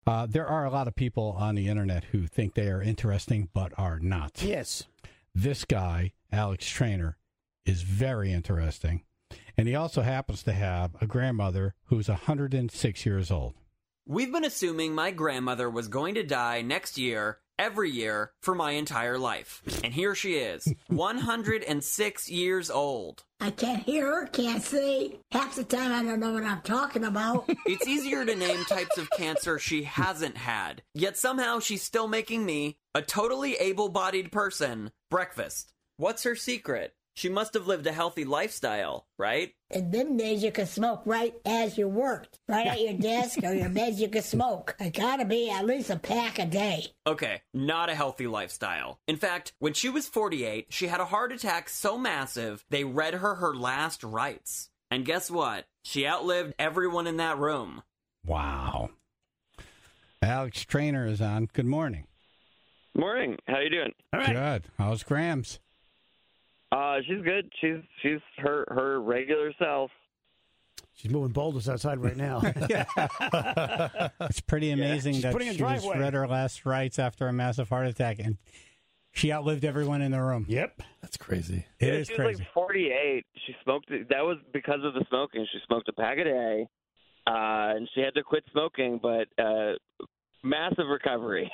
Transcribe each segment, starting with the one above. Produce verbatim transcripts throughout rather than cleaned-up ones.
Uh, there are a lot of people on the internet who think they are interesting but are not. Yes. This guy, Alex Trainer, is very interesting. And he also happens to have a grandmother who's one hundred six years old. We've been assuming my grandmother was going to die next year, every year, for my entire life. And here she is, one hundred six years old. I can't hear her, can't see. Half the time I don't know what I'm talking about. It's easier to name types of cancer she hasn't had. Yet somehow she's still making me, a totally able-bodied person, breakfast. What's her secret? She must have lived a healthy lifestyle, right? In them days, you could smoke right as you worked. Right at your desk or your bed, you could smoke. It gotta be at least a pack a day. Okay, not a healthy lifestyle. In fact, when she was forty-eight, she had a heart attack so massive, they read her her last rites. And guess what? She outlived everyone in that room. Wow. Alex Trainer is on. Good morning. Morning. How you doing? All right. Good. How's Grams? Uh, she's good. She's she's her her regular self. She's moving boulders outside right now. It's pretty amazing She's that putting in she was driveway. read her last rites after a massive heart attack, and she outlived everyone in the room. Yep. That's crazy. It yeah, is she's crazy. like forty-eight. She smoked. That was because of the smoking. She smoked a pack a day, uh, and she had to quit smoking. But uh, massive recovery.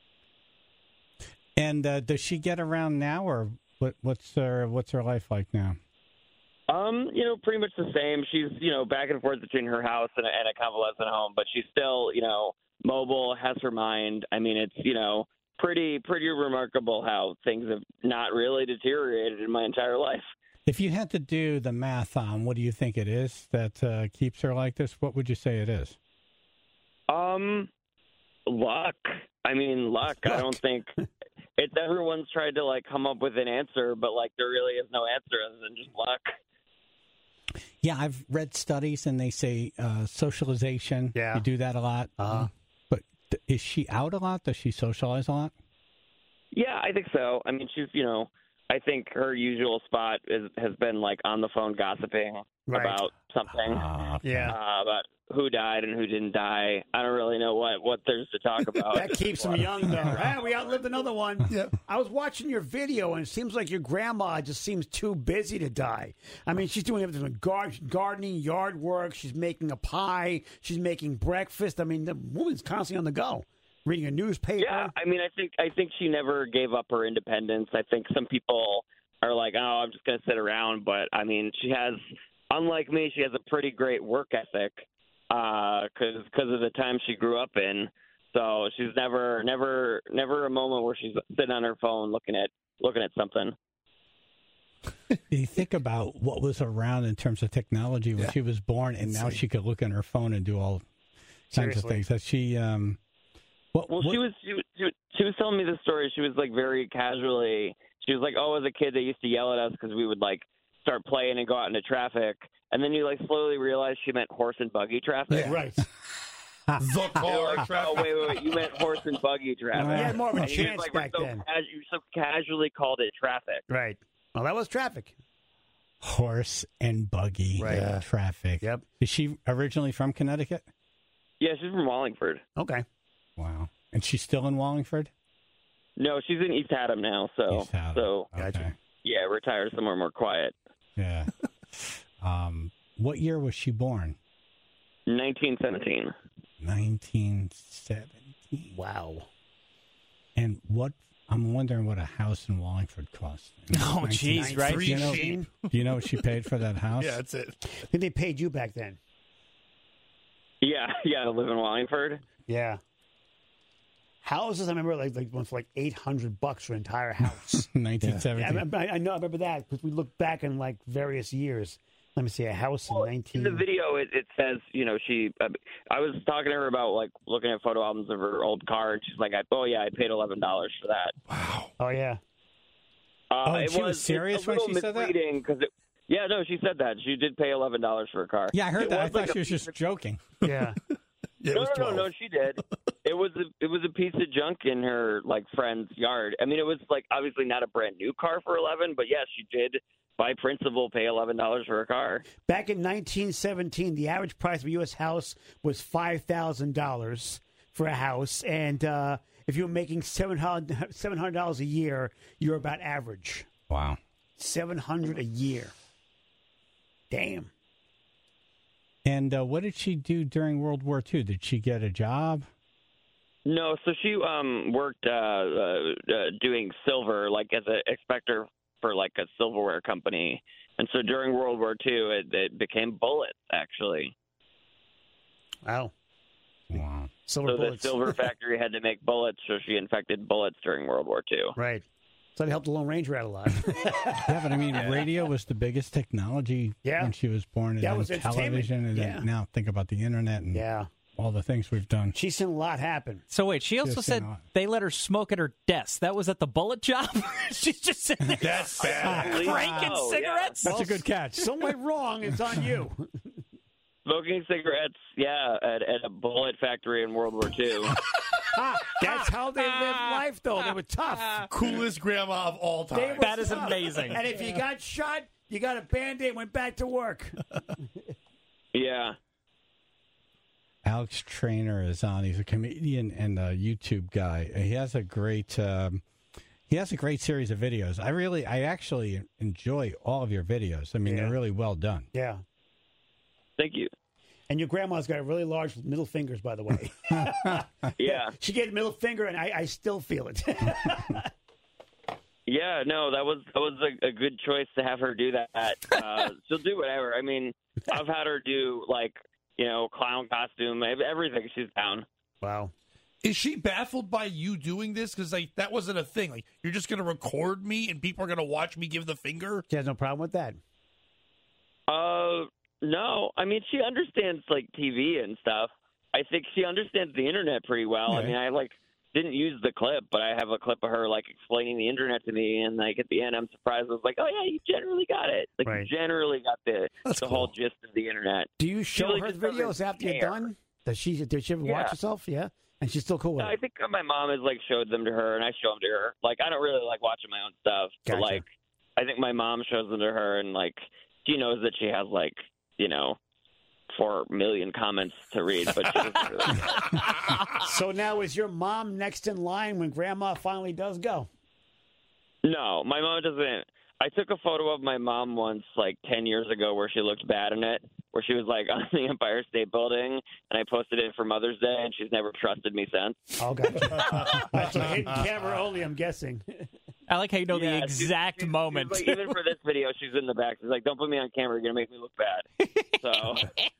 And uh, does she get around now, or what, what's her what's her life like now? Um, you know, pretty much the same. She's, you know, back and forth between her house and a, and a convalescent home, but she's still, you know, mobile, has her mind. I mean, it's, you know, pretty, pretty remarkable how things have not really deteriorated in my entire life. If you had to do the math on what do you think it is that uh, keeps her like this, what would you say it is? Um, luck. I mean, luck. luck. I don't think it's everyone's tried to like come up with an answer, but like there really is no answer other than just luck. Yeah, I've read studies, and they say uh, socialization. Yeah. You do that a lot. Uh-huh. But th- is she out a lot? Does she socialize a lot? Yeah, I think so. I mean, she's, you know, I think her usual spot is, has been like on the phone gossiping Right. about something. Uh, Yeah. Uh, about who died and who didn't die. I don't really know what, what there's to talk about. That keeps them young, though. Hey, we outlived another one. Yep. I was watching your video, and it seems like your grandma just seems too busy to die. I mean, she's doing everything, gar- gardening, yard work. She's making a pie. She's making breakfast. I mean, the woman's constantly on the go, reading a newspaper. Yeah, I mean, I think I think she never gave up her independence. I think some people are like, oh, I'm just going to sit around. But, I mean, she has, unlike me, she has a pretty great work ethic. Because because of the time she grew up in, so she's never never never a moment where she's sitting on her phone looking at looking at something. You think about what was around in terms of technology when Yeah. she was born, and now she could look on her phone and do all kinds of Seriously. things. That she, um, what, Well, what- she was she, was- she was she was telling me the story. She was like very casually. She was like, "Oh, as a kid, they used to yell at us because we would like start playing and go out into traffic." And then you like slowly realize she meant horse and buggy traffic. Yeah. Right. The You're car like, traffic. oh wait, wait, wait! You meant horse and buggy traffic. You had more of a And you chance like, back so then. Casu- you so casually called it traffic. Right. Well, that was traffic. horse and buggy Right. Yeah. traffic. Yep. Is she originally from Connecticut? Yeah, she's from Wallingford. Okay. Wow. And she's still in Wallingford? No, she's in East Haddam now. So, East Haddam. so Okay. yeah, retired somewhere more quiet. Yeah. um, what year was she born? nineteen seventeen. nineteen seventeen. Wow. And what, I'm wondering what a house in Wallingford cost. Oh, jeez, right? Do you, know, Three do you know what she paid for that house? Yeah, that's it. I think they paid you back then. Yeah, yeah, I live in Wallingford. Yeah. Houses, I remember, like like went for like eight hundred bucks for an entire house. nineteen Yeah, I, seventeen. remember- I know, I remember that because we looked back in like various years. Let me see, a house in Well, nineteen. in the video, it, it says, you know, she. Uh, I was talking to her about like looking at photo albums of her old car, and she's like, I, "Oh yeah, I paid eleven dollars for that." Wow. Oh yeah. Uh, Oh, and it she was was serious it's a when little she said that? misleading 'cause it, yeah, no, she said that she did pay eleven dollars for a car. Yeah, I heard It that. I was thought like she a was just joking. Yeah. Yeah, it no, was no, no, twelve. no, she did. It was a, it was a piece of junk in her like friend's yard. I mean, it was like obviously not a brand new car for eleven, but yes, she did by principle pay eleven dollars for a car. Back in nineteen seventeen, the average price of a U S house was five thousand dollars. for a house, and uh, if you're making seven hundred dollars a year, you're about average. Wow. seven hundred dollars a year. Damn. And uh, what did she do during World War Two? Did she get a job? No, so she um, worked uh, uh, uh, doing silver, like as an inspector for like a silverware company. And so during World War Two, it, it became bullets, actually. Wow. Wow. Silver so bullets. the silver factory had to make bullets, so she infected bullets during World War Two. Right. So that helped the Lone Ranger out a lot. Yeah, but I mean, radio was the biggest technology Yeah. when she was born, and That then was entertainment. television, and Yeah. then now think about the internet and Yeah. all the things we've done. She's seen a lot happen. So wait, she also Just, said you know, they let her smoke at her desk. That was at the bullet job? She's just sitting there That's bad. cranking Oh, cigarettes? That's a good catch. Some went wrong. It's on you. Smoking cigarettes, yeah, at, at a bullet factory in World War Two. That's how they lived life, though. They were tough. Coolest grandma of all They time. were That is tough. amazing. And if you got shot, you got a Band-Aid and went back to work. Yeah. Alex Trainer is on. He's a comedian and a YouTube guy. He has a great um, he has a great series of videos. I really, I actually enjoy all of your videos. I mean, Yeah. they're really well done. Yeah. Thank you. And your grandma's got really large middle fingers, by the way. Yeah. She gave the middle finger, and I, I still feel it. Yeah, no, that was that was a, a good choice to have her do that. Uh, she'll do whatever. I mean, I've had her do like you know clown costume, everything. She's down. Wow. Is she baffled by you doing this? Because like that wasn't a thing. Like you're just going to record me and people are going to watch me give the finger. She has no problem with that. Uh, no, I mean she understands like T V and stuff. I think she understands the internet pretty well. I Yeah. mean, I like didn't use the clip, but I have a clip of her like explaining the internet to me, and like at the end, I'm surprised. I was like, oh yeah, you generally got it. Like Right. you generally got the That's the cool. whole gist of the internet. Do you show really her just the videos doesn't after you're care. done? Does she, does she ever watch Yeah. herself? Yeah. And she's still cool with No, it. I think my mom has like showed them to her, and I show them to her. Like I don't really like watching my own stuff, Gotcha. but like I think my mom shows them to her, and like she knows that she has like you know four million comments to read, but she doesn't really care. So now is your mom next in line when grandma finally does go? No, my mom doesn't. I took a photo of my mom once, like ten years ago, where she looked bad in it, where she was like on the Empire State Building, and I posted it for Mother's Day, and she's never trusted me since. Oh, gotcha. That's a hidden camera only, I'm guessing. I like how you know Yeah, the she's- exact she's- moment. she's like, even for this video, she's in the back. She's like, "Don't put me on camera. You're gonna make me look bad." So,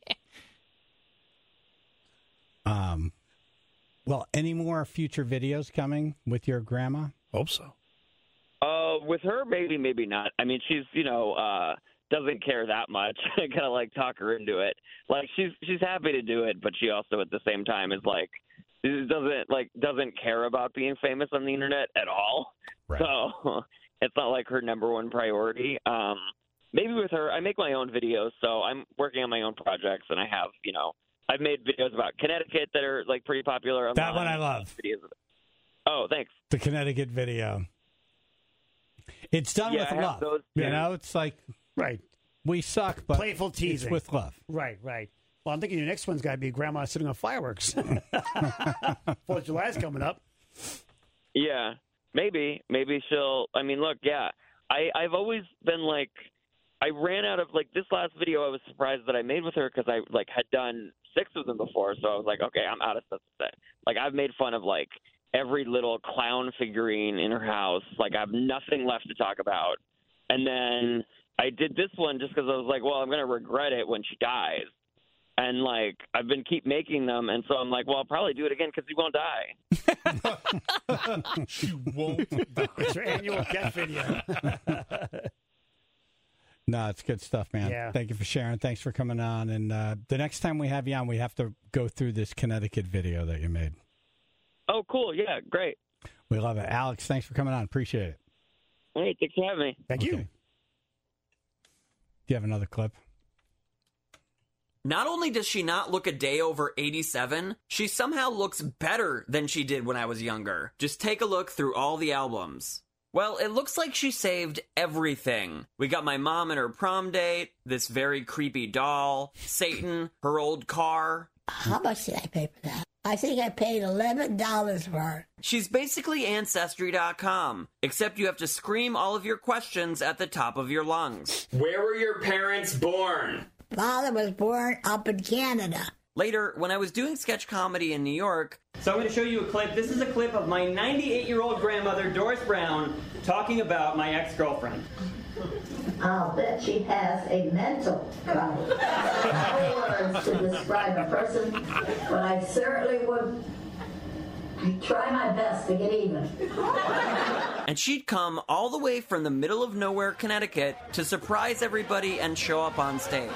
Um, well, any more future videos coming with your grandma? Hope so. uh, with her, maybe, maybe not. I mean, she's you know uh, doesn't care that much. I gotta like talk her into it. Like she's she's happy to do it, but she also at the same time is like doesn't like doesn't care about being famous on the internet at all. Right. So it's not like her number one priority. Um, maybe with her, I make my own videos, so I'm working on my own projects, and I have you know I've made videos about Connecticut that are like pretty popular. That online. one I love. Videos of it. Oh, thanks. The Connecticut video. It's done Yeah, with I have love. those You too. know, it's like Right. we suck, but Playful it's teasing. with love. Right, right. Well, I'm thinking your next one's got to be grandma sitting on fireworks. Fourth of July's coming up. Yeah, maybe, maybe she'll. I mean, look, yeah, I I've always been like, I ran out of like this last video. I was surprised that I made with her because I like had done six of them before, so I was like, okay, I'm out of stuff to say. Like I've made fun of like every little clown figurine in her house. Like I have nothing left to talk about, and then I did this one just because I was like, well, I'm gonna regret it when she dies. And, like, I've been keep making them, and so I'm like, well, I'll probably do it again because he won't die. She won't die. It's your annual death video. No, it's good stuff, man. Yeah. Thank you for sharing. Thanks for coming on. And uh, the next time we have you on, we have to go through this Connecticut video that you made. Oh, cool. Yeah, great. We love it. Alex, thanks for coming on. Appreciate it. Hey, thanks for having me. Thank Okay. you. Do you have another clip? Not only does she not look a day over eighty-seven, she somehow looks better than she did when I was younger. Just take a look through all the albums. Well, it looks like she saved everything. We got my mom and her prom date, this very creepy doll, Satan, her old car. How much did I pay for that? I think I paid eleven dollars for her. She's basically Ancestry dot com, except you have to scream all of your questions at the top of your lungs. Where were your parents born? Father was born up in Canada. Later, when I was doing sketch comedy in New York... So I'm going to show you a clip. This is a clip of my ninety-eight-year-old grandmother, Doris Brown, talking about my ex-girlfriend. I'll bet she has a mental problem. No words to describe a person, but I certainly would try my best to get even. And she'd come all the way from the middle of nowhere, Connecticut, to surprise everybody and show up on stage.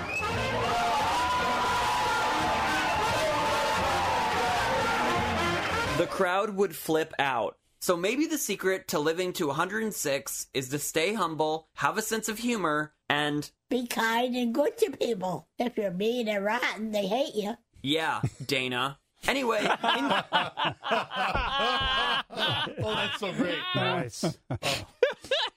The crowd would flip out. So maybe the secret to living to one hundred six is to stay humble, have a sense of humor, and... be kind and good to people. If you're mean and rotten, they hate you. Yeah, Dana. Anyway... In... Oh, that's so great. Nice. Oh.